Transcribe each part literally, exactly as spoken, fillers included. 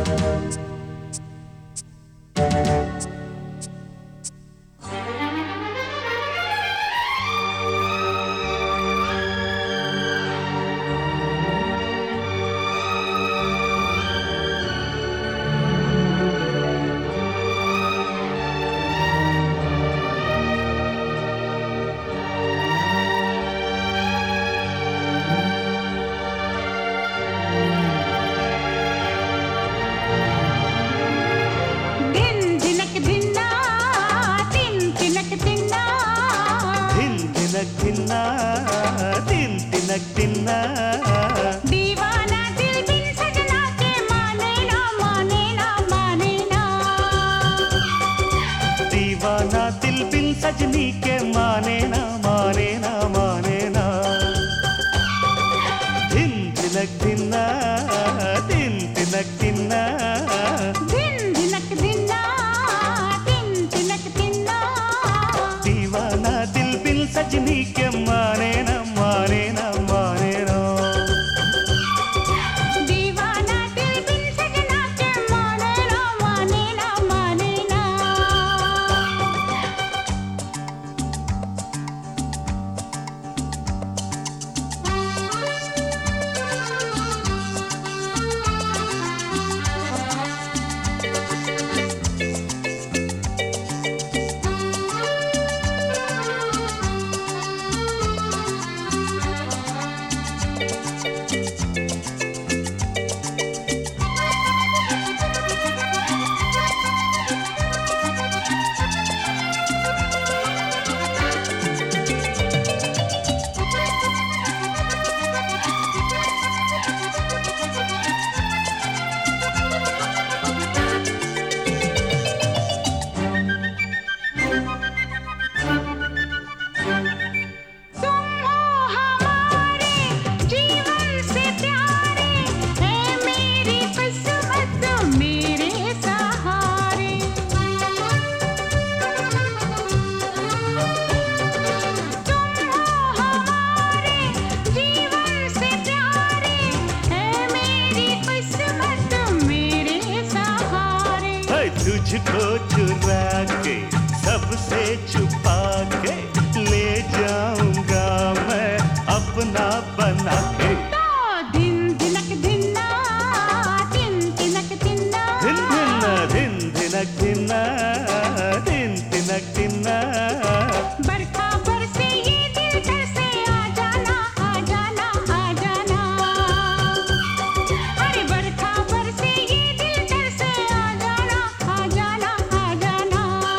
धिन्ना दिन तिनक दिन्ना दीवाना दिल बिन सजना के माने ना माने ना माने ना दीवाना दिल बिन सजनी के माने ना माने ना माने ना धिन तिनक दिन्ना दिन तिनक दिन्ना दिन दिनक दिन्ना दिन तिनक दिन्ना दीवाना दिल बिन सजनी के माने ना माने ना माने ना दीवाना दिल बिन सजना के माने ना माने ना माने ना तुझको चुरा के सबसे छुपा के ले जाऊंगा मैं अपना बना के दिन दिनक दिन्ना दिन तिनक दिन्ना दिन दिन्ना दिन दिनक दिन्ना दिन तिनक दिन्ना बरखा बरसे ये दिल घर से आ जाना आ जाना आ जाना अरे बरखा बरसे ये दिल घर से आ जाना आ जाना आ जाना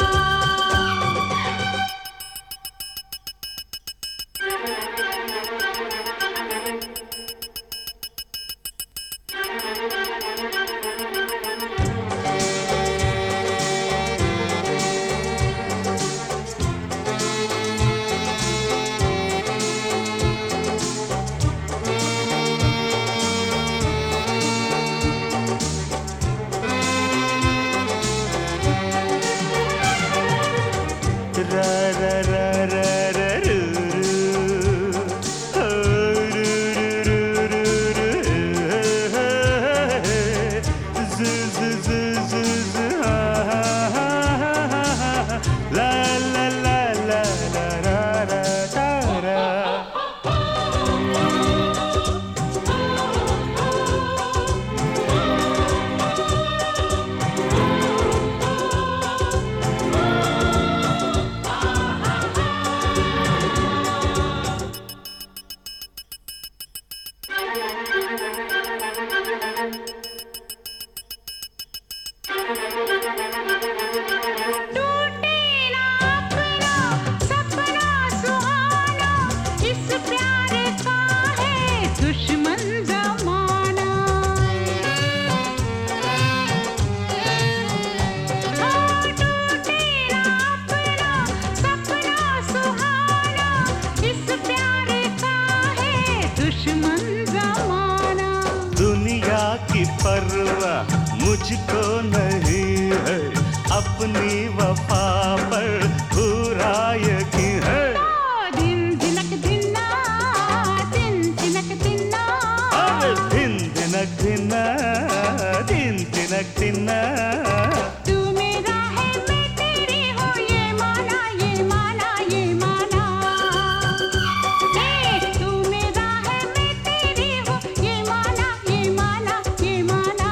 ra ra ra ra ra ru ru oh, ru ru ru ru ru zu zu zu zu zu ha ha ha ha la la la la la ra ra ta ra टूटे ना अपना सपना सुहाना इस प्यार का है दुश्मन जमाना हाँ टूटे ना अपना सपना सुहाना इस प्यार का है दुश्मन जमाना दुनिया की परवाह मुझको नहीं है अपनी वफा पर पूरा यकीन है दिन दिनक दिन्ना दिन तिनक दिन्ना अरे दिन दिनक दिन्ना दिन तिनक धिनक धिना तू मेरा है मैं तेरी हूँ ये माना ये माना ये माना ए तू मेरा है मैं तेरी हूँ ये माना ये माना ये माना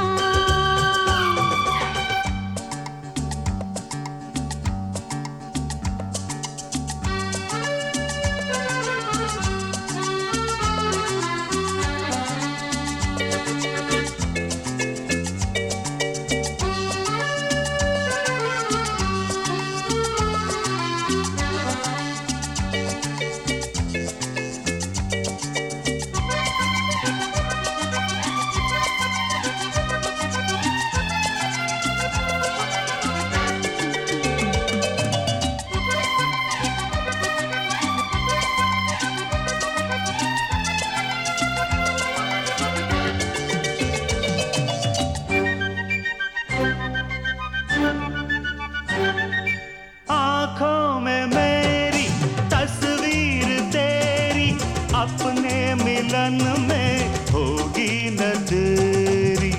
आँखों में मेरी तस्वीर तेरी अपने मिलन में होगी न देरी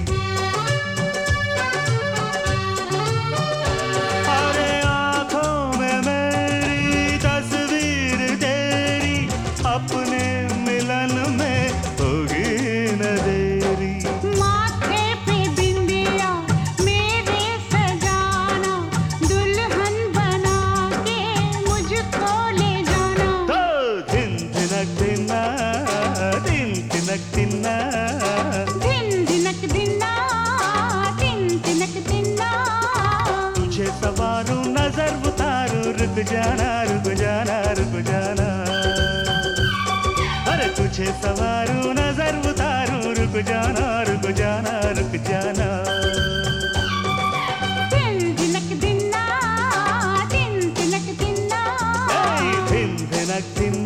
अरे आँखों में मेरी तस्वीर तेरी अपने मिलन में होगी न देरी माथे पे बिंदिया मेरे सजाना दुल्हन बना के मुझको ले जाना तो धिन धिनक धिना धिन धिनक धिना दिन दिनक दिना दिन दिनक दिना तुझे सवारूं नजर उतारूं रुक जाना रुक जाना रुक जाना अरे तुझे सवारूं नजर उतारूं रुक जाना रुक जाना रुक जाना दिन दिनक दिना दिन दिनक दिना ए, धिन धिनक धिना